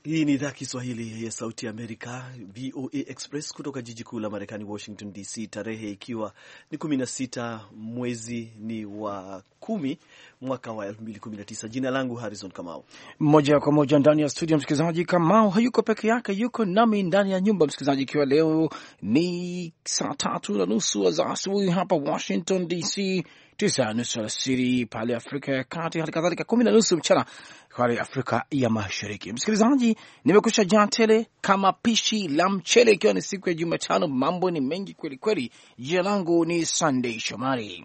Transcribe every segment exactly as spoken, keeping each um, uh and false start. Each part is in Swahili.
Hii ni idhaa Kiswahili ya Sauti ya Amerika, V O A Express, kutoka jiji kuu la Marekani, Washington D C, tarehe ikiwa ni kumi na sita mwezi ni wa kumi mwaka wa elfu mbili kumi na tisa. Jina langu Harrison Kamau. Moja kwa moja ndani ya studio, msikilizaji. Kamau hayuko peke yake, yuko nami ndani ya nyumba, msikilizaji, ikiwa leo ni saa tatu na nusu za asubuhi hapa Washington D C, tisa na nusu alasiri pale Afrika ya Kati, hali kadhalika kumi na nusu mchana pale Afrika ya Mashariki. Msikilizaji, nimekusha jaa tele kama pishi la mchele, ikiwa ni siku ya Jumatano. Mambo ni mengi kweli kweli. Jina langu ni Sunday Shomari.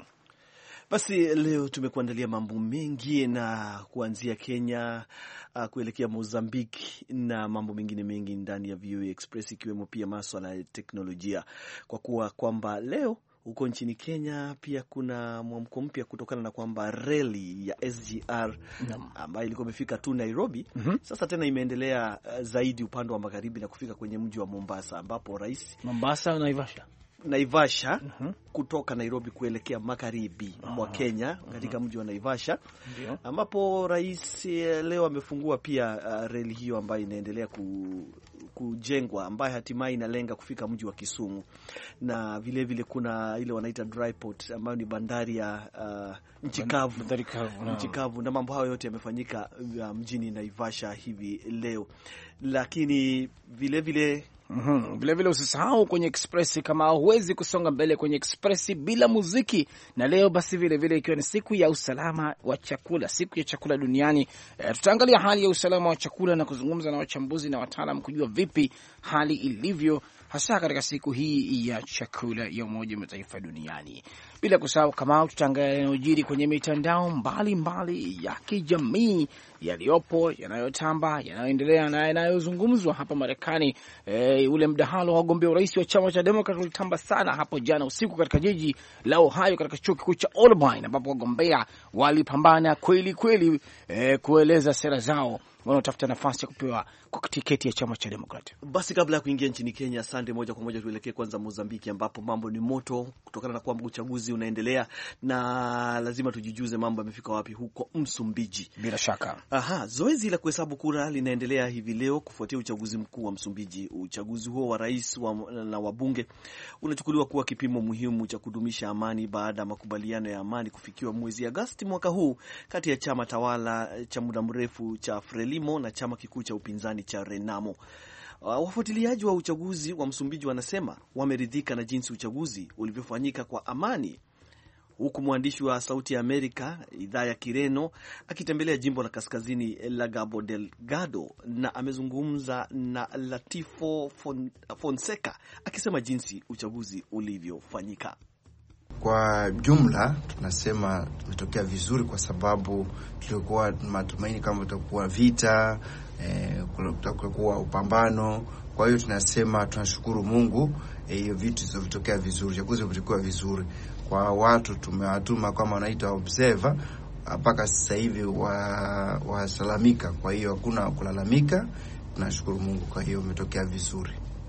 Basi leo tumekuandalia mambo mengi, na kuanzia Kenya uh, kuelekea Mozambique na mambo mengine mengi ndani ya V O A Express, ikiwemo pia masuala ya teknolojia, kwa kuwa kwamba leo huko nchini Kenya pia kuna mwamko mpya kutokana na kwamba reli ya S G R ambayo ilikuwa imefika tu Nairobi, mm -hmm. Sasa tena imeendelea zaidi upande wa magharibi na kufika kwenye mji wa Mombasa, ambapo rais Mombasa na Naivasha Naivasha uh -huh. kutoka Nairobi kuelekea magharibi uh -huh. mwa Kenya katika uh -huh. mji wa Naivasha, Ndiyo. ambapo rais leo amefungua pia uh, reli hiyo ambayo inaendelea ku, kujengwa, ambayo hatimaye inalenga kufika mji wa Kisumu, na vile vile kuna ile wanaita dry port ambayo ni bandari ya uh, nchi kavu, nchi kavu, na mambo hayo yote yamefanyika uh, mjini Naivasha hivi leo. Lakini vile vile Mhm. Vile vile usisahau kwenye Express, kama huwezi kusonga mbele kwenye Express bila muziki. Na leo basi vile vile ikiwa ni siku ya usalama wa chakula, siku ya chakula duniani, e, tutaangalia hali ya usalama wa chakula na kuzungumza na wachambuzi na wataalamu kujua vipi hali ilivyo hasa katika siku hii ya chakula ya Umoja wa Mataifa duniani. Bila kusahau kama tutaangalia yanayojiri kwenye mitandao mbalimbali ya kijamii, yaliyopo, yanayotamba, yanayoendelea na yanayozungumzwa hapa Marekani. E, ule mdahalo wa wagombea urais wa chama cha Democrat ulitamba sana hapo jana usiku katika jiji la Ohio, katika chuo kikuu cha Albany, ambapo wagombea walipambana kweli kweli e, kueleza sera zao wanaotafuta nafasi ya kupewa kwa tiketi ya chama cha Democrat. Basi kabla ya kuingia nchini Kenya, asante, moja kwa moja tuelekee kwanza Mozambiki, ambapo mambo ni moto kutokana na kwamba uchaguzi unaendelea, na lazima tujijuze mambo yamefika wapi huko Msumbiji. Bila shaka. Aha, zoezi la kuhesabu kura linaendelea hivi leo kufuatia uchaguzi mkuu wa Msumbiji. Uchaguzi huo wa rais wa, na wabunge unachukuliwa kuwa kipimo muhimu cha kudumisha amani baada ya makubaliano ya amani kufikiwa mwezi Agosti mwaka huu kati ya chama tawala cha muda mrefu cha Frelimo na chama kikuu cha upinzani cha Renamo. Wafuatiliaji wa uchaguzi wa Msumbiji wanasema wameridhika na jinsi uchaguzi ulivyofanyika kwa amani, huku mwandishi wa Sauti ya Amerika idhaa ya Kireno akitembelea jimbo la kaskazini la Cabo Delgado, na amezungumza na Latifo Fonseca akisema jinsi uchaguzi ulivyofanyika. Kwa jumla tunasema tumetokea vizuri, kwa sababu tulikuwa matumaini kama utakuwa vita, eh, kutakuwa upambano. Kwa hiyo tunasema tunashukuru Mungu, hiyo eh, vitu zilizotokea vizuri, uchaguzi ulikuwa vizuri. Kwa watu tumewatuma kama wanaitwa observer, mpaka sasa hivi wasalamika. Kwa hiyo hakuna kulalamika, tunashukuru Mungu. Kwa hiyo umetokea vizuri.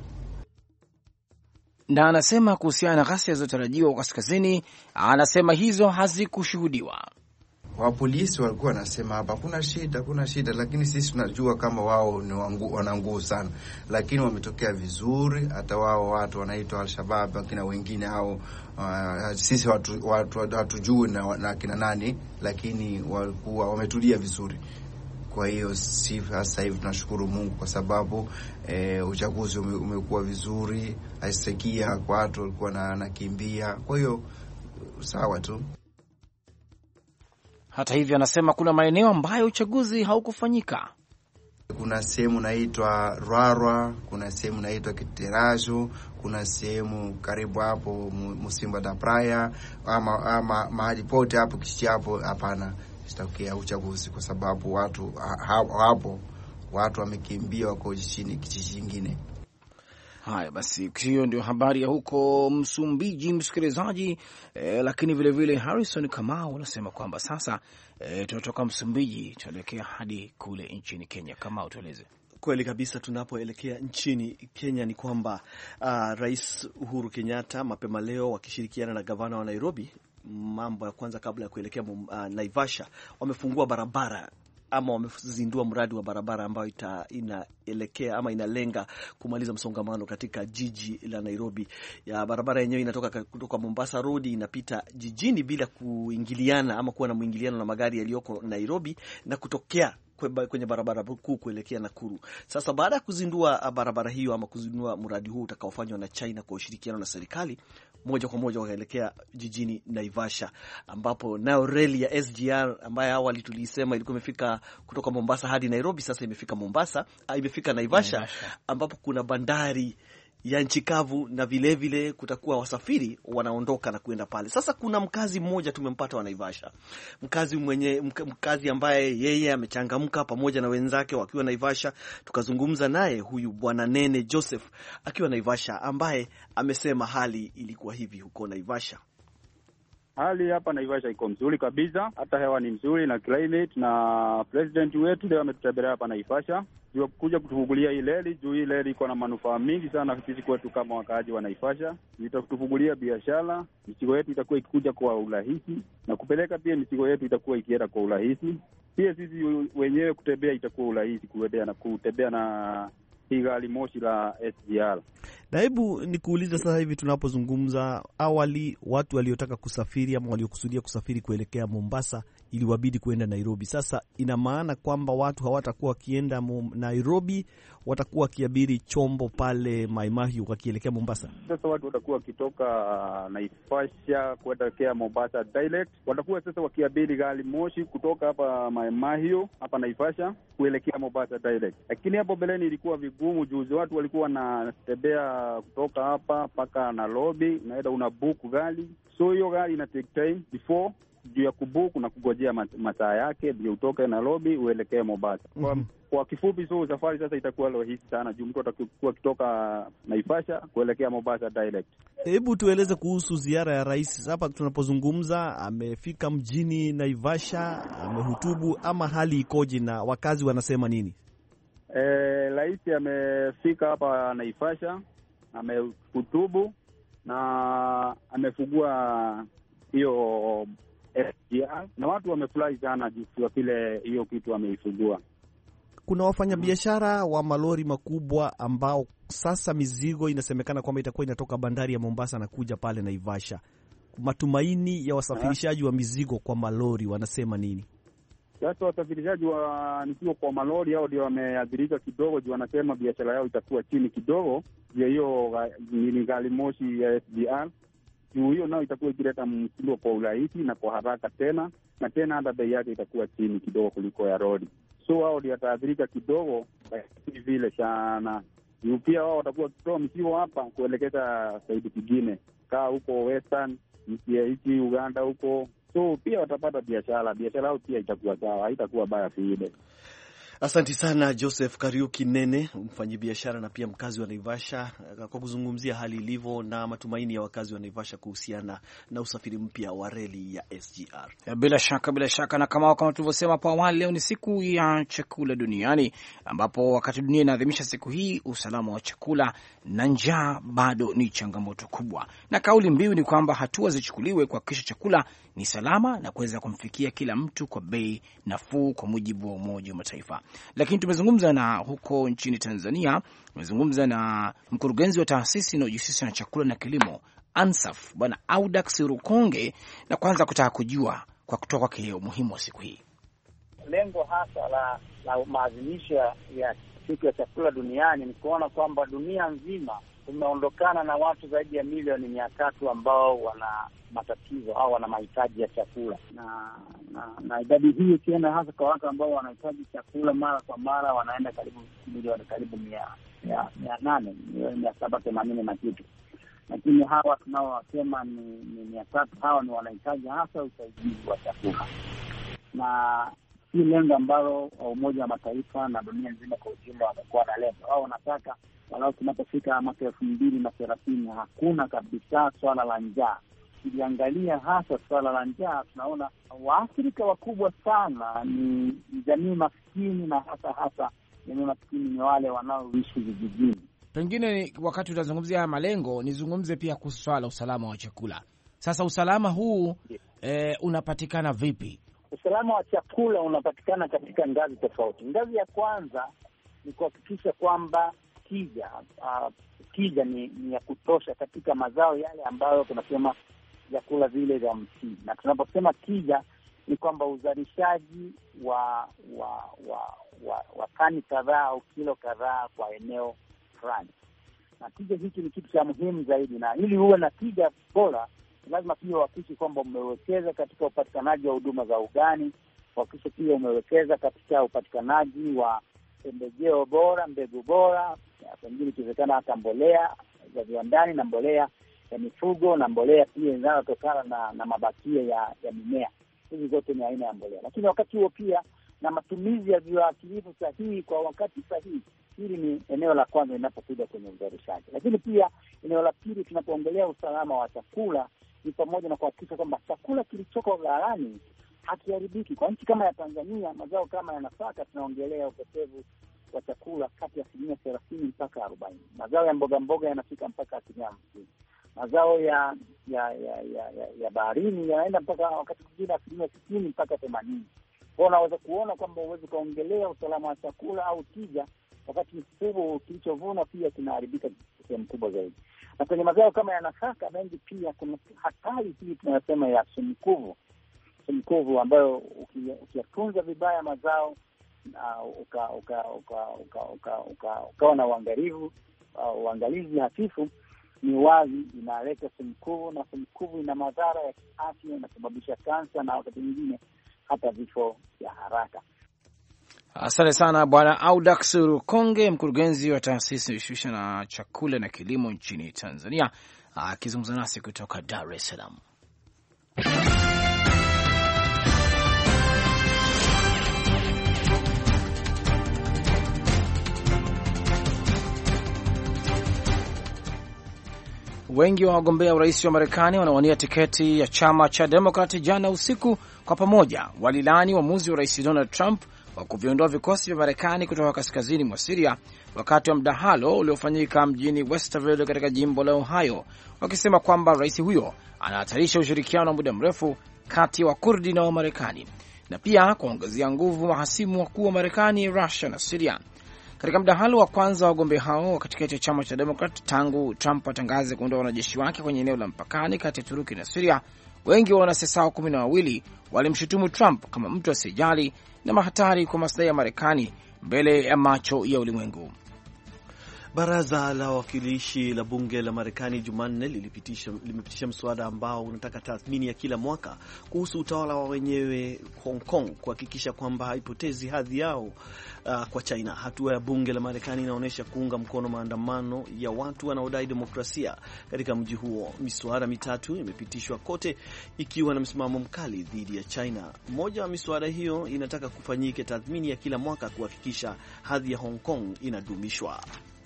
Na anasema kuhusiana na ghasia zilizotarajiwa kaskazini, anasema hizo hazikushuhudiwa. Wa polisi walikuwa wanasema hapa kuna shida, kuna shida, lakini sisi tunajua kama wao ni wana nguvu sana, lakini wametokea vizuri. Hata wao watu wanaitwa Al-Shabaab akina wengine hao, uh, sisi watu watu hatujui na, na kina nani, lakini walikuwa wametulia vizuri. Kwa hiyo sasa hivi tunashukuru Mungu kwa sababu e, uchaguzi umekuwa vizuri, haisikia kwa watu walikuwa na nakimbia. Kwa hiyo sawa tu. Hata hivyo anasema kuna maeneo ambayo uchaguzi haukufanyika. Kuna sehemu naitwa Rwarwa, kuna sehemu naitwa Kiterajo, kuna sehemu karibu hapo Musimba da Praia, ama, ama mahali pote hapo kishi hapo hapana sitakia uchaguzi, kwa sababu watu hapo watu wamekimbia wako chini kijiji kingine. Haya basi, hiyo ndio habari ya huko Msumbiji, msikilizaji. E, lakini vile vile Harrison Kamau anasema kwamba sasa e, tunatoka Msumbiji tuelekea hadi kule nchini Kenya. Kamau, tueleze. Kweli kabisa, tunapoelekea nchini Kenya ni kwamba uh, Rais Uhuru Kenyatta mapema leo wakishirikiana na gavana wa Nairobi, mambo ya kwanza kabla ya kuelekea uh, Naivasha, wamefungua barabara ama wamezindua mradi wa barabara ambayo ita, inaelekea ama inalenga kumaliza msongamano katika jiji la Nairobi. Ya barabara yenyewe inatoka kutoka Mombasa Road inapita jijini bila kuingiliana ama kuwa na mwingiliano na magari yaliyoko Nairobi na kutokea kwenye barabara kuu kuelekea Nakuru. Sasa baada ya kuzindua barabara hiyo ama kuzindua mradi huu utakaofanywa na China kwa ushirikiano na serikali, moja kwa moja wakaelekea jijini Naivasha, ambapo nayo reli ya S G R ambayo awali tulisema ilikuwa imefika kutoka Mombasa hadi Nairobi, sasa imefika Mombasa, imefika Naivasha, Naivasha, ambapo kuna bandari ya nchi kavu na vile vile kutakuwa wasafiri wanaondoka na kuenda pale. Sasa kuna mkazi mmoja tumempata wa Naivasha. Mkazi mwenye mkazi ambaye yeye amechangamka pamoja na wenzake wakiwa Naivasha. Tukazungumza naye huyu Bwana Nene Joseph akiwa Naivasha, ambaye amesema hali ilikuwa hivi huko Naivasha. Hali hapa Naivasha iko mzuri kabisa, hata hewa ni mzuri na climate, na president wetu leo ametutembelea hapa Naivasha juu kuja kutufungulia hii reli. Juu hii reli iko na manufaa mingi sana sisi kwetu kama wakaaji wa Naivasha. Itatufungulia biashara, mizigo yetu itakuwa ikikuja kwa urahisi, na kupeleka pia mizigo yetu itakuwa ikienda kwa urahisi. Pia sisi wenyewe kutembea itakuwa urahisi kuendea na kutembea na hii gari moshi la S G R. Na hebu nikuulize sasa hivi tunapozungumza, awali watu waliotaka kusafiri ama waliokusudia kusafiri kuelekea Mombasa iliwabidi kuenda Nairobi. Sasa ina maana kwamba watu hawatakuwa wakienda Nairobi, watakuwa wakiabiri chombo pale Mai Mahiu wakielekea Mombasa. Sasa watu watakuwa wakitoka Naivasha kuelekea Mombasa direct, watakuwa sasa wakiabiri gari moshi kutoka hapa Mai Mahiu hapa Naivasha kuelekea Mombasa direct. Lakini hapo mbeleni ilikuwa vigumu, juzi watu walikuwa wanatembea kutoka hapa mpaka Nairobi, naenda unabook gari. So hiyo gari ina take time before juu ya kubook na kugojea masaa yake ndio utoke Nairobi uelekee Mombasa. Kwa, mm -hmm. kwa kifupi so safari sasa itakuwa rahisi sana juu mtu atakuwa kutoka Naivasha kuelekea Mombasa direct. Hebu tueleze kuhusu ziara ya rais. Hapa tunapozungumza amefika mjini Naivasha, amehutubu, ama hali ikoje na wakazi wanasema nini? Eh, rais amefika hapa Naivasha, amehutubu na amefungua hiyo S G R na watu wamefurahi sana juu vile hiyo kitu ameifungua. Kuna wafanyabiashara wa malori makubwa ambao sasa mizigo inasemekana kwamba itakuwa inatoka bandari ya Mombasa na kuja pale Naivasha. Matumaini ya wasafirishaji wa mizigo kwa malori wanasema nini? Sasa wasafirishaji wa mizigo kwa malori hao ndio wameathirika kidogo juu wanasema biashara yao itakuwa chini kidogo ya hiyo ni gari moshi ya S G R. Juu hiyo nao itakuwa ikileta mzigo kwa urahisi na kwa haraka tena, na tena hata bei yake itakuwa chini kidogo kuliko ya rodi. So hao ndio wataathirika kidogo vile sana. Juu pia wao watakuwa kutoa mzigo hapa kuelekeza saidi kingine kaa huko Western, nchi Uganda huko. So pia watapata biashara, biashara yao pia itakuwa sawa, haitakuwa baya vile. Asante sana Joseph Kariuki Nene, mfanyabiashara na pia mkazi wa Naivasha, kwa kuzungumzia hali ilivyo na matumaini ya wakazi wa Naivasha kuhusiana na usafiri mpya wa reli ya S G R. Bila shaka, bila shaka, na kama kama tulivyosema hapo awali, leo ni siku ya chakula duniani, ambapo wakati dunia inaadhimisha siku hii, usalama wa chakula na njaa bado ni changamoto kubwa. Na kauli mbiu ni kwamba hatua zichukuliwe kuhakikisha chakula ni salama na kuweza kumfikia kila mtu kwa bei nafuu kwa mujibu wa Umoja wa Mataifa. Lakini tumezungumza na huko nchini Tanzania, tumezungumza na mkurugenzi wa taasisi inayojihusisha na chakula na kilimo ANSAF, Bwana Audax Rukonge, na kwanza kutaka kujua kwa kutoka kwake umuhimu wa siku hii. Lengo hasa la, la maadhimisho ya siku ya chakula duniani ni kuona kwamba dunia nzima tumeondokana na watu zaidi ya milioni mia tatu ambao wana matatizo au wana mahitaji ya chakula, na na, na idadi hii ikienda hasa kwa watu ambao wanahitaji chakula mara kwa mara wanaenda karibu milioni karibu mia mia, mia nane milioni mia saba themanini na kitu, lakini hawa tunaowasema ni, ni mia tatu hawa ni wanahitaji hasa usaidizi wa chakula, na si lengo ambalo Umoja wa Mataifa na dunia nzima kwa ujumla wamekuwa na lengo. Wao wanataka walau tunapofika mwaka elfu mbili na thelathini hakuna kabisa swala la njaa. Tukiangalia hasa swala la njaa, tunaona waathirika wakubwa sana ni jamii maskini, na hasa hasa jamii maskini ni wale wanaoishi vijijini. Pengine wakati utazungumzia haya malengo, nizungumze pia kuhusu swala la usalama wa chakula. Sasa usalama huu yeah. e, unapatikana vipi? usalama wa chakula unapatikana katika ngazi tofauti. Ngazi ya kwanza ni kuhakikisha kwamba tija uh, tija ni, ni ya kutosha katika mazao yale ambayo tunasema vyakula vile vya msingi. Na tunaposema tija ni kwamba uzalishaji wa wa wa wa, wa tani kadhaa au kilo kadhaa kwa eneo fulani. Na tija hiki ni kitu cha muhimu zaidi, na ili uwe na tija bora lazima pia uhakikishe kwamba umewekeza katika upatikanaji wa huduma za ugani, uhakikishe pia umewekeza katika upatikanaji wa pembejeo bora, mbegu bora, pengine ikiwezekana hata mbolea za viwandani na mbolea ya mifugo na mbolea pia inayotokana na, na mabakia ya, ya mimea. Hizi zote ni aina ya mbolea. Lakini wakati huo pia na matumizi ya viuatilifu sahihi kwa wakati sahihi. Hili ni eneo la kwanza linapokuja kwenye uzalishaji. Lakini pia eneo la pili tunapoongelea usalama wa chakula ni pamoja na kuhakikisha kwamba chakula kilichoko ghalani hakiharibiki. Kwa nchi kama ya Tanzania, mazao kama ya nafaka tunaongelea upotevu wa chakula kati ya asilimia thelathini mpaka arobaini. Mazao ya mboga mboga yanafika mpaka asilimia hamsini. Mazao ya ya ya ya, ya, ya baharini yanaenda mpaka wakati mwingine asilimia sitini mpaka themanini. Kwa unaweza kuona kwamba uweze kuongelea usalama wa chakula au tija wakati mfumo kilichovuna pia kinaharibika sehemu kubwa zaidi. Na kwenye mazao kama ya nafaka mengi pia kuna hatari hii tunayosema ya sumkuvu. Sumkuvu ambayo ukiyatunza vibaya mazao na uka uka uka uka uka uka ukawa na uangalizi uangalizi hafifu, ni wazi inaleta sumkuvu, na sumkuvu ina madhara ya kiafya, inasababisha kansa na wakati mwingine hata vifo vya haraka. Asante sana Bwana Audax Rukonge, mkurugenzi wa taasisi inayoshughulisha na chakula na kilimo nchini Tanzania, akizungumza nasi kutoka Dar es Salaam. Wengi wa wagombea urais wa Marekani wanawania tiketi ya chama cha Democrat jana usiku kwa pamoja walilaani uamuzi wa Rais Donald Trump wa kuviondoa vikosi vya Marekani kutoka kaskazini mwa Syria wakati wa mdahalo uliofanyika mjini Westerville katika jimbo la Ohio, wakisema kwamba rais huyo anahatarisha ushirikiano wa muda mrefu kati ya Wakurdi na Wamarekani na pia kuongezea nguvu mahasimu wakuu wa Marekani, Russia na Syria. Katika mdahalo wa kwanza wa wagombea hao katikati ya chama cha Democrat tangu Trump atangaze kuondoa wanajeshi wake kwenye eneo la mpakani kati ya Turuki na Syria, wengi wa wanasiasa hao kumi na wawili walimshutumu Trump kama mtu asiyejali na mahatari kwa maslahi ya Marekani mbele ya macho ya ulimwengu. Baraza la Wawakilishi la bunge la Marekani Jumanne lilipitisha limepitisha mswada ambao unataka tathmini ya kila mwaka kuhusu utawala wa wenyewe Hong Kong, kuhakikisha kwamba haipotezi hadhi yao uh, kwa China. Hatua ya bunge la Marekani inaonyesha kuunga mkono maandamano ya watu wanaodai demokrasia katika mji huo. Miswada mitatu imepitishwa kote ikiwa na msimamo mkali dhidi ya China. Moja wa miswada hiyo inataka kufanyike tathmini ya kila mwaka kuhakikisha hadhi ya Hong Kong inadumishwa.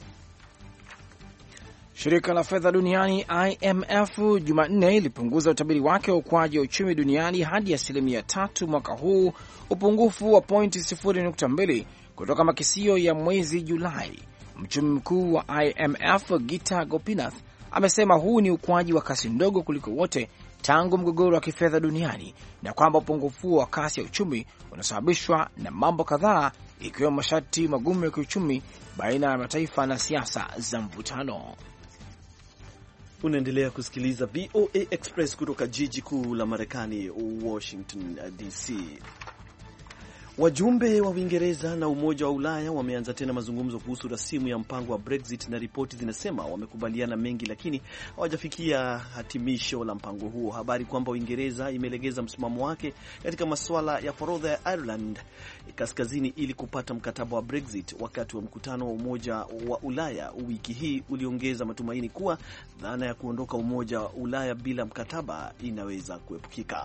Shirika la fedha duniani I M F Jumanne ilipunguza utabiri wake wa ukuaji wa uchumi duniani hadi asilimia tatu mwaka huu, upungufu wa pointi sifuri nukta mbili kutoka makisio ya mwezi Julai. Mchumi mkuu wa I M F Gita Gopinath amesema huu ni ukuaji wa kasi ndogo kuliko wote tangu mgogoro wa kifedha duniani, na kwamba upungufu wa kasi ya uchumi unasababishwa na mambo kadhaa, ikiwemo masharti magumu ya kiuchumi baina ya mataifa na siasa za mvutano. Unaendelea kusikiliza V O A Express kutoka jiji kuu la Marekani, Washington D C. Wajumbe wa Uingereza na Umoja wa Ulaya wameanza tena mazungumzo kuhusu rasimu ya mpango wa Brexit, na ripoti zinasema wamekubaliana mengi lakini hawajafikia hatimisho la mpango huo. Habari kwamba Uingereza imelegeza msimamo wake katika masuala ya forodha ya Ireland kaskazini ili kupata mkataba wa Brexit wakati wa mkutano wa Umoja wa Ulaya wiki hii uliongeza matumaini kuwa dhana ya kuondoka Umoja wa Ulaya bila mkataba inaweza kuepukika.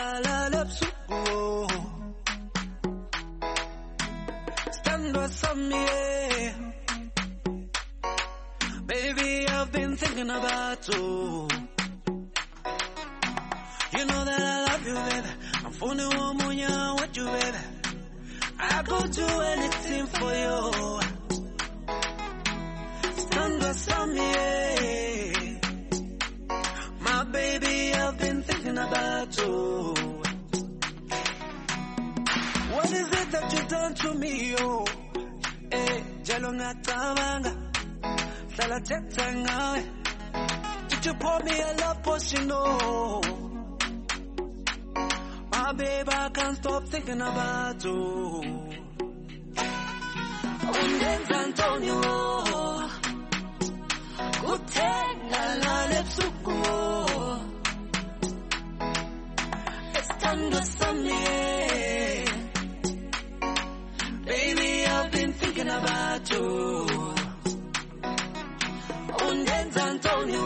Stand with some been thinking about you. You know that I love you, baby. I'm phoning one more year with you, baby. I go do anything for you. Stand beside me, my baby. I've been thinking about you. What is it that you done to me, oh? Eh, jalonga tawanga, sala tetanga. Did you pour me a love potion, oh? My baby, I can't stop thinking about you. Undenz Antonio, kutenga la lepsuko. Estando Sunday, baby, I've been thinking about you. Undenz Antonio,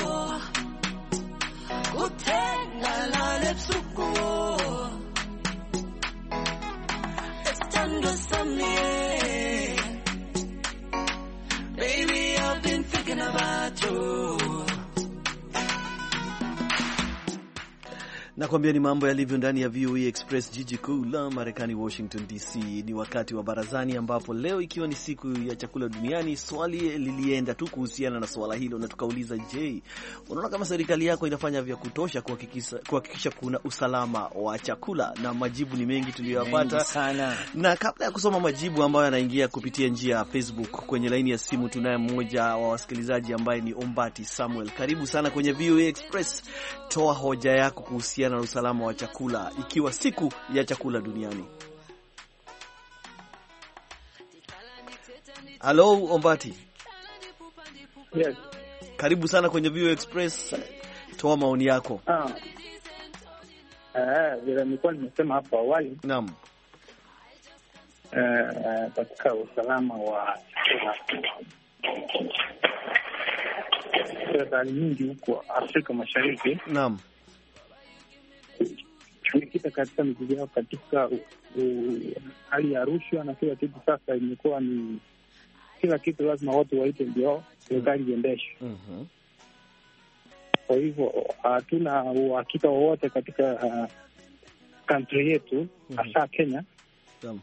kutenga la lepsuko. Estando Sunday, baby, I've been thinking about you. Nakwambia ni mambo yalivyo ndani ya V O A Express, jiji kuu la Marekani, Washington D C. Ni wakati wa barazani, ambapo leo ikiwa ni siku ya chakula duniani, swali lilienda tu kuhusiana na swala hilo, na tukauliza, je, unaona kama serikali yako inafanya vya kutosha kuhakikisha kuhakikisha kuna usalama wa chakula? Na majibu ni mengi tuliyopata sana. Na kabla ya kusoma majibu ambayo yanaingia kupitia njia ya Facebook, kwenye laini ya simu tunaye mmoja wa wasikilizaji ambaye ni Ombati Samuel. Karibu sana kwenye V O A Express. Toa hoja yako kuhusiana na usalama wa chakula ikiwa siku ya chakula duniani. Hello Ombati. Yes. Karibu sana kwenye V O A Express. Toa maoni yako. Ah. Eh, vile nilikuwa nimesema hapo awali. Naam. Eh, katika usalama wa serikali nyingi huko Afrika Mashariki. Naam. Tumekita katika mizizi yao katika uh, uh, hali ya rushwa na kila kitu. Sasa imekuwa ni kila kitu lazima watu waite ndio serikali iendeshe. Mhm. Kwa hivyo hatuna uhakika wowote katika uh, country yetu, hasa mm-hmm. Kenya. Naam.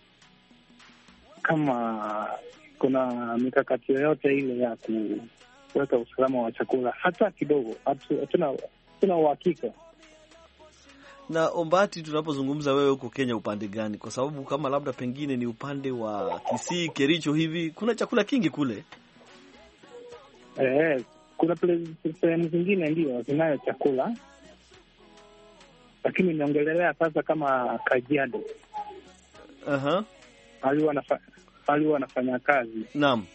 Kama kuna mikakati yoyote ile ya kuweka usalama wa chakula hata kidogo, hatuna hatuna uhakika. Na Ombati, tunapozungumza wewe uko Kenya upande gani? Kwa sababu kama labda pengine ni upande wa Kisii, Kericho hivi, kuna chakula kingi kule. Eh, kuna sehemu zingine ndio zinayo chakula. Lakini niongelelea sasa kama Kajiado. Aha. Uh-huh. Wali wanafanya wali wanafanya kazi. Naam.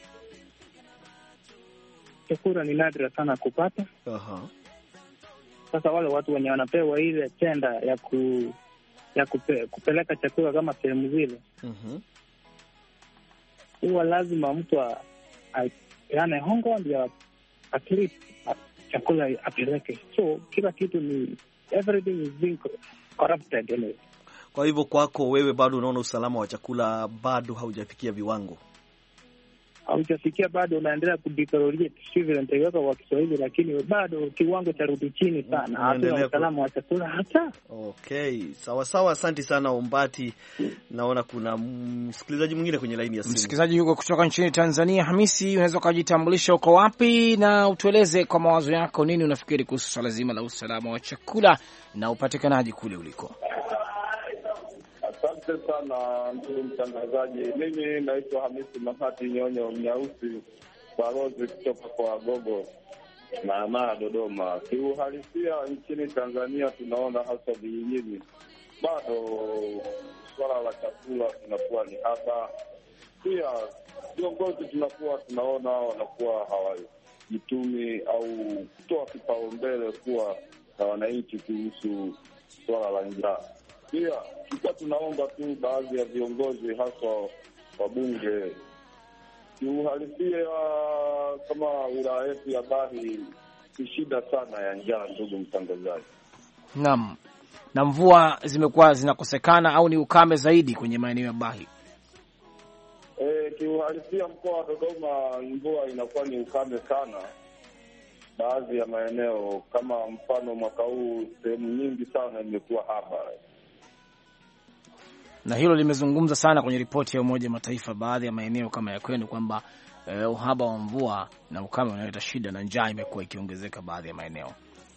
Chakula ni nadra sana kupata. Aha. Uh-huh. Sasa wale watu wenye wanapewa ile tenda ya ku ya kupe, kupeleka chakula kama sehemu zile. Mhm. Huwa lazima mtu yaani hongo ndio atleast chakula apeleke. So kila kitu ni everything is being corrupted anyway. Kwa hivyo kwako wewe bado unaona usalama wa chakula bado haujafikia viwango? Haujafikia bado, unaendelea kudeteriorate civil nitaiweka kwa Kiswahili, lakini bado kiwango cha rudi chini sana. Hata usalama wa chakula hata. Okay, sawa sawa, asante sana Ombati. Naona kuna msikilizaji mwingine kwenye line ya simu. Msikilizaji yuko kutoka nchini Tanzania. Hamisi, unaweza kujitambulisha uko wapi na utueleze kwa mawazo yako nini unafikiri kuhusu swala zima la usalama wa chakula na upatikanaji kule uliko? Asante sana ndugu mtangazaji. Mimi naitwa Hamisi Mahati Nyonyo Mnyausi, balozi kutoka kwa Gogo na na Dodoma. Kiuhalisia nchini Tanzania tunaona hasa vijijini bado swala la chakula tunakuwa ni haba. Pia viongozi tunakuwa tunaona wanakuwa hawajitumi au kutoa kipaumbele kuwa na wananchi kuhusu swala la njaa. Pia tulikuwa tunaomba tu baadhi ya viongozi hasa wabunge kiuhalisia kama wilaya yetu ya Bahi ni shida sana ya njaa, ndugu mtangazaji. Naam. Na mvua zimekuwa zinakosekana au ni ukame zaidi kwenye maeneo ya Bahi? Eh, kiuhalisia mkoa wa Dodoma mvua inakuwa ni ukame sana. baadhi ya maeneo, kama mfano mwaka huu sehemu nyingi sana imekuwa haba, na hilo limezungumza sana kwenye ripoti ya Umoja wa Mataifa, baadhi ya maeneo kama ya kwenu kwamba uh, uhaba wa mvua na ukame unaleta shida na njaa imekuwa ikiongezeka baadhi ya maeneo.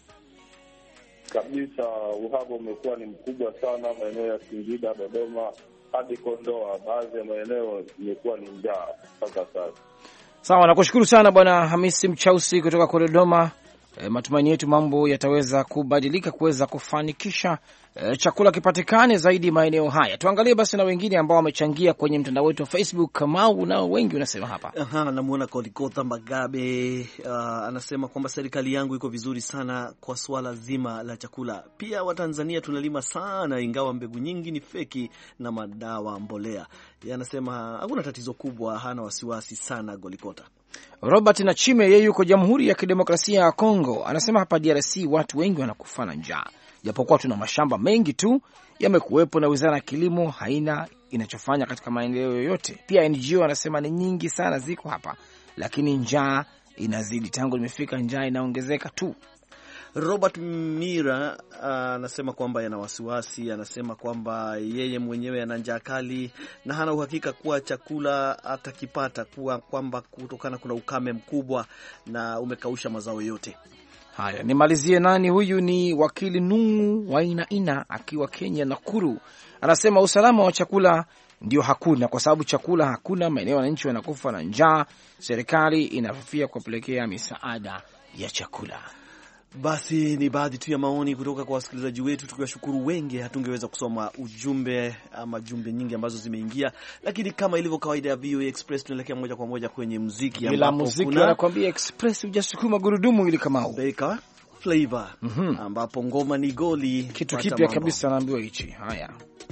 Kabisa, uhaba umekuwa ni mkubwa sana maeneo ya Singida, Dodoma hadi Kondoa, baadhi ya maeneo imekuwa ni njaa mpaka sasa. Sawa, nakushukuru sana Bwana Hamisi Mchausi kutoka kwa Dodoma. E, matumaini yetu mambo yataweza kubadilika kuweza kufanikisha e, chakula kipatikane zaidi maeneo haya. Tuangalie basi na wengine ambao wamechangia kwenye mtandao wetu wa Facebook. Kamau, nao wengi unasema hapa. Aha, namuona Kolikota Magabe uh, anasema kwamba serikali yangu iko vizuri sana kwa swala zima la chakula. Pia Watanzania tunalima sana, ingawa mbegu nyingi ni feki na madawa mbolea. Yeye anasema hakuna tatizo kubwa, hana wasiwasi sana Kolikota. Robert Nachime, yeye yuko Jamhuri ya Kidemokrasia ya Kongo, anasema hapa D R C watu wengi wanakufa na njaa. Japokuwa tuna mashamba mengi tu yamekuwepo na Wizara ya Kilimo haina inachofanya katika maendeleo yoyote. Pia N G O anasema ni nyingi sana ziko hapa, lakini njaa inazidi. Tangu limefika njaa inaongezeka tu. Robert Mira anasema uh, kwamba yana wasiwasi. Anasema kwamba yeye mwenyewe ana njaa kali na hana uhakika kuwa chakula atakipata, kuwa kwamba kutokana kuna ukame mkubwa na umekausha mazao yote. Haya, nimalizie nani huyu, ni wakili Nungu Waina Ina akiwa Kenya Nakuru. Anasema usalama wa chakula ndio hakuna, kwa sababu chakula hakuna, maeneo wananchi wanakufa na njaa, serikali inafifia kupelekea misaada ya chakula. Basi ni baadhi tu ya maoni kutoka kwa wasikilizaji wetu, tukiwashukuru wengi. Hatungeweza kusoma ujumbe ama jumbe nyingi ambazo zimeingia, lakini kama ilivyo kawaida ya V O A Express tunaelekea moja kwa moja kwenye muziki, ambapo muziki kuna anakuambia Express hujasukuma gurudumu ili kama Beka Flavor mm -hmm. ambapo ngoma ni goli, kitu kipya kabisa naambiwa hichi. Haya,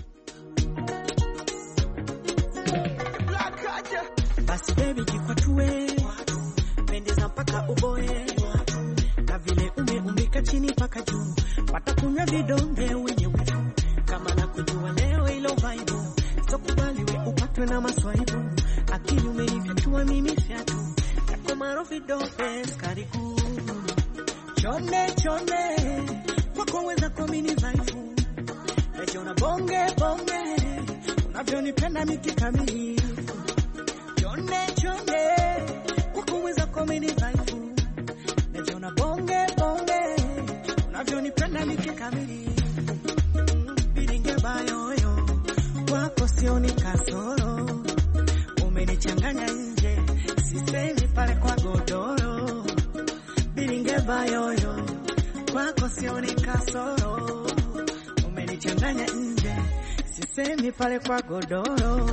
basi baby jikwatue pendeza mpaka uboe na vile umeumbika chini paka juu, watakunywa vidonge wenye wivu kama na kujua leo ilo vibe, so kubali we upatwe na maswaibu, akili umeifyatua mimi fyatu yako maro vidonge skariku chone chone wako weza kwa mini vibe, najona bonge bonge unavyonipenda mikikamili, chone chone wako weza kwa mini vibe, najona bonge bonge unavyonipenda nikikamili, bilinge bayoyo wako sioni kasoro, umenichanganya nje sisemi pale kwa godoro, bilinge bayoyo wako sioni kasoro, umenichanganya nje sisemi pale kwa godoro,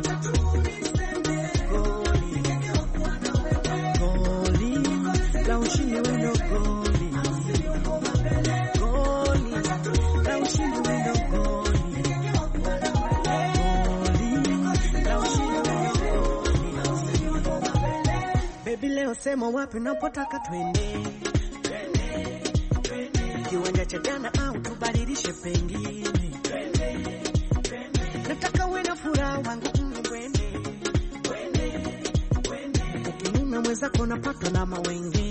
la ushindi wendo goli, goli, la ushindi wendo goli, goli, la ushindi wendo goli. Baby leo sema wapi unapotaka twende, twende, twende, kiwanja cha jana au tubadilishe pengine, twende, twende, nataka uwe na furaha wangu mwende, twende, twende, ukinuna mweza kona pato na mawenge,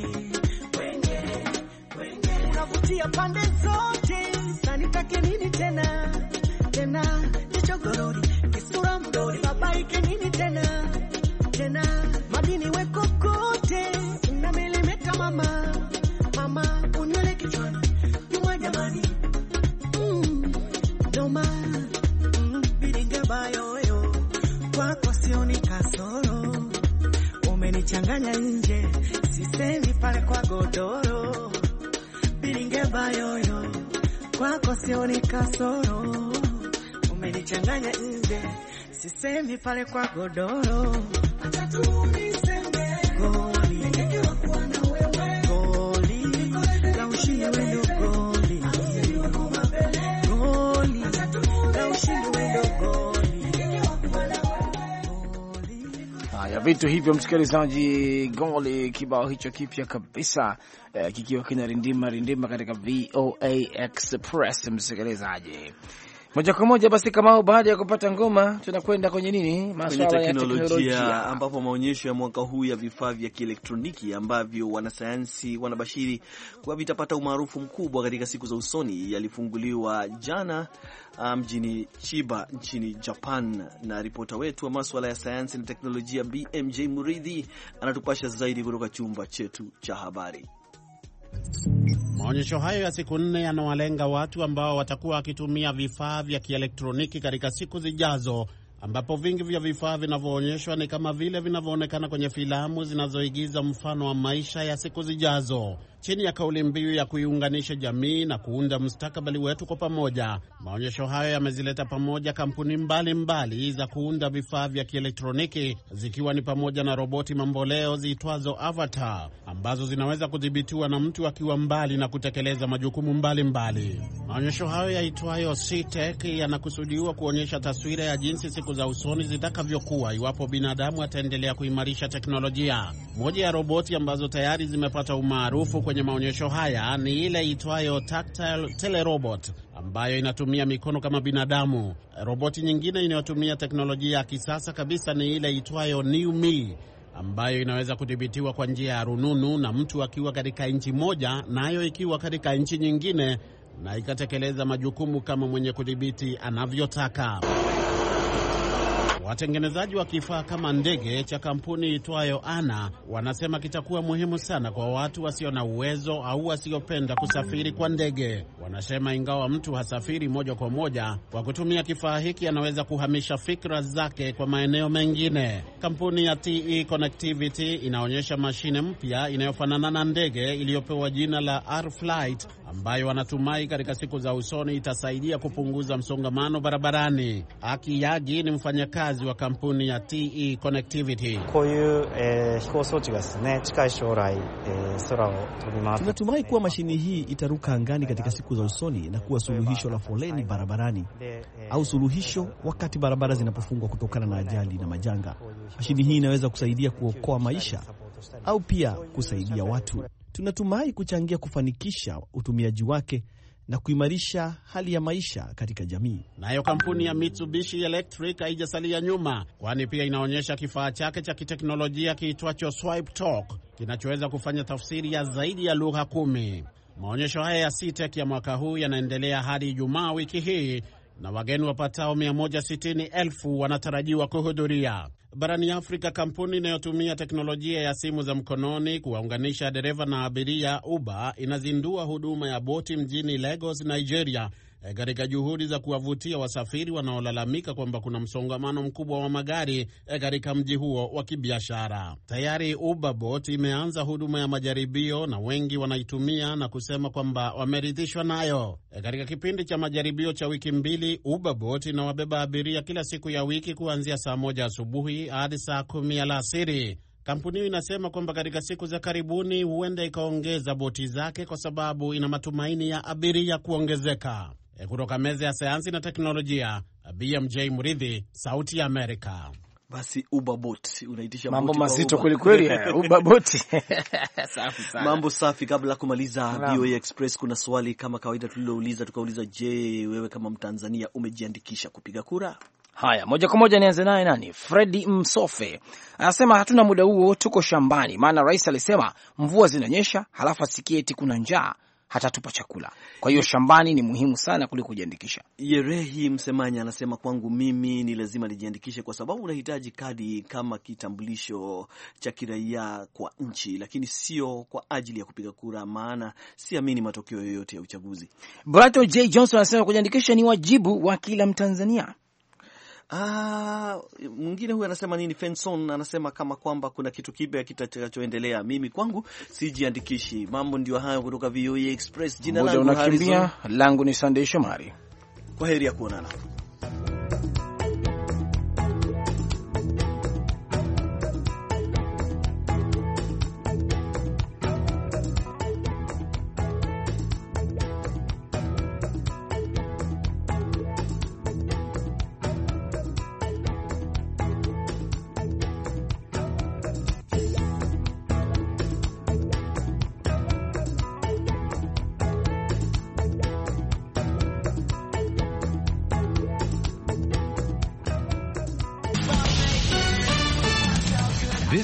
unavutia pande zote, sanitake nini tena, tena, jicho gorori, kisura mdori, babaike nini tena, tena, madini weko kote, unamelemeta mama, mama, unywele kichwani, yuma jamani, mm, doma, mm, bilinge bayoyo, wako sioni kasoro, umenichanganya nje, sisemi pale kwa godoro, bilinge bayoyo, kwako sioni kasoro, umenichanganya nje, sisemi pale kwa godoro, acha tu niseme goli, nikiwa kwa na wewe goli, la ushindi wendo goli, goli, la ushindi wendo goli, nikiwa kwa na haya vitu hivyo, msikilizaji, goli kibao hicho kipya kabisa eh, kikiwa kina rindima rindima katika V O A Express, msikilizaji. Moja kwa moja basi, kama baada ya kupata ngoma tunakwenda kwenye nini, masuala ya teknolojia, ambapo maonyesho ya mwaka huu ya vifaa vya kielektroniki ambavyo wanasayansi wanabashiri kuwa vitapata umaarufu mkubwa katika siku za usoni yalifunguliwa jana mjini um, Chiba nchini Japan, na ripota wetu wa masuala ya sayansi na teknolojia B M J Muridhi anatupasha zaidi kutoka chumba chetu cha habari. Maonyesho hayo ya siku nne yanawalenga watu ambao watakuwa wakitumia vifaa vya kielektroniki katika siku zijazo, ambapo vingi vya vifaa vinavyoonyeshwa ni kama vile vinavyoonekana kwenye filamu zinazoigiza mfano wa maisha ya siku zijazo. Chini ya kauli mbiu ya kuiunganisha jamii na kuunda mustakabali wetu kwa pamoja, maonyesho hayo yamezileta pamoja kampuni mbalimbali mbali za kuunda vifaa vya kielektroniki, zikiwa ni pamoja na roboti mamboleo ziitwazo Avatar, ambazo zinaweza kudhibitiwa na mtu akiwa mbali na kutekeleza majukumu mbalimbali. Maonyesho hayo yaitwayo C-Tech yanakusudiwa kuonyesha taswira ya jinsi siku za usoni zitakavyokuwa iwapo binadamu ataendelea kuimarisha teknolojia. Moja ya roboti ambazo tayari zimepata umaarufu kwenye maonyesho haya ni ile itwayo Tactile Telerobot, ambayo inatumia mikono kama binadamu. Roboti nyingine inayotumia teknolojia ya kisasa kabisa ni ile itwayo New Me, ambayo inaweza kudhibitiwa kwa njia ya rununu na mtu akiwa katika nchi moja nayo ikiwa katika nchi nyingine, na ikatekeleza majukumu kama mwenye kudhibiti anavyotaka. Watengenezaji wa kifaa kama ndege cha kampuni itwayo Ana wanasema kitakuwa muhimu sana kwa watu wasio na uwezo au wasiopenda kusafiri kwa ndege. Wanasema ingawa mtu hasafiri moja kwa moja, kwa kutumia kifaa hiki anaweza kuhamisha fikra zake kwa maeneo mengine. Kampuni ya T E Connectivity inaonyesha mashine mpya inayofanana na ndege iliyopewa jina la R-Flight, ambayo wanatumai katika siku za usoni itasaidia kupunguza msongamano barabarani. Aki Yagi ni mfanyakazi wa kampuni ya T E Connectivity. Tunatumai kuwa mashini hii itaruka angani katika siku za usoni na kuwa suluhisho la foleni barabarani au suluhisho wakati barabara zinapofungwa kutokana na ajali na majanga. Mashini hii inaweza kusaidia kuokoa maisha au pia kusaidia watu. Tunatumai kuchangia kufanikisha utumiaji wake na kuimarisha hali ya maisha katika jamii. Nayo kampuni ya Mitsubishi Electric haijasalia nyuma, kwani pia inaonyesha kifaa chake cha kiteknolojia kiitwacho Swipe Talk, kinachoweza kufanya tafsiri ya zaidi ya lugha kumi. Maonyesho haya ya C-Tech ya mwaka huu yanaendelea hadi Ijumaa wiki hii, na wageni wapatao mia moja sitini elfu wanatarajiwa kuhudhuria. Barani Afrika, kampuni inayotumia teknolojia ya simu za mkononi kuwaunganisha dereva na abiria Uber inazindua huduma ya boti mjini Lagos, Nigeria, katika juhudi za kuwavutia wasafiri wanaolalamika kwamba kuna msongamano mkubwa wa magari katika mji huo wa kibiashara. Tayari Uber Bot imeanza huduma ya majaribio na wengi wanaitumia na kusema kwamba wameridhishwa nayo. Katika kipindi cha majaribio cha wiki mbili, Uber Bot inawabeba abiria kila siku ya wiki kuanzia saa moja asubuhi hadi saa kumi alasiri. Kampuni hiyo inasema kwamba katika siku za karibuni huenda ikaongeza boti zake kwa sababu ina matumaini ya abiria kuongezeka. Kutoka meza ya sayansi na teknolojia, B M J Muridhi, Sauti ya Amerika. Basi Uber Bot unaitisha mambo mazito kweli kweli. Uber Bot safi sana, mambo safi. Kabla ya kumaliza V O A Express, kuna swali kama kawaida tulilouliza, tukauliza, je, wewe kama Mtanzania umejiandikisha kupiga kura? Haya, moja kwa moja nianze naye nani? Freddy Msofe anasema hatuna muda huo, tuko shambani, maana rais alisema mvua zinanyesha, halafu asikie eti kuna njaa hatatupa chakula. Kwa hiyo shambani ni muhimu sana kuliko kujiandikisha. Yerehi Msemanya anasema kwangu mimi ni lazima nijiandikishe kwa sababu unahitaji kadi kama kitambulisho cha kiraia kwa nchi, lakini sio kwa ajili ya kupiga kura, maana siamini matokeo yoyote ya uchaguzi. Brato J Johnson anasema kujiandikisha ni wajibu wa kila Mtanzania. Ah, mwingine huyu anasema nini? Fenson anasema kama kwamba kuna kitu kipya kitakachoendelea. Mimi kwangu sijiandikishi. Mambo ndio hayo kutoka V O A Express. Jina langu unakimbia, langu ni Sunday Shomari. Kwaheri ya kuonana.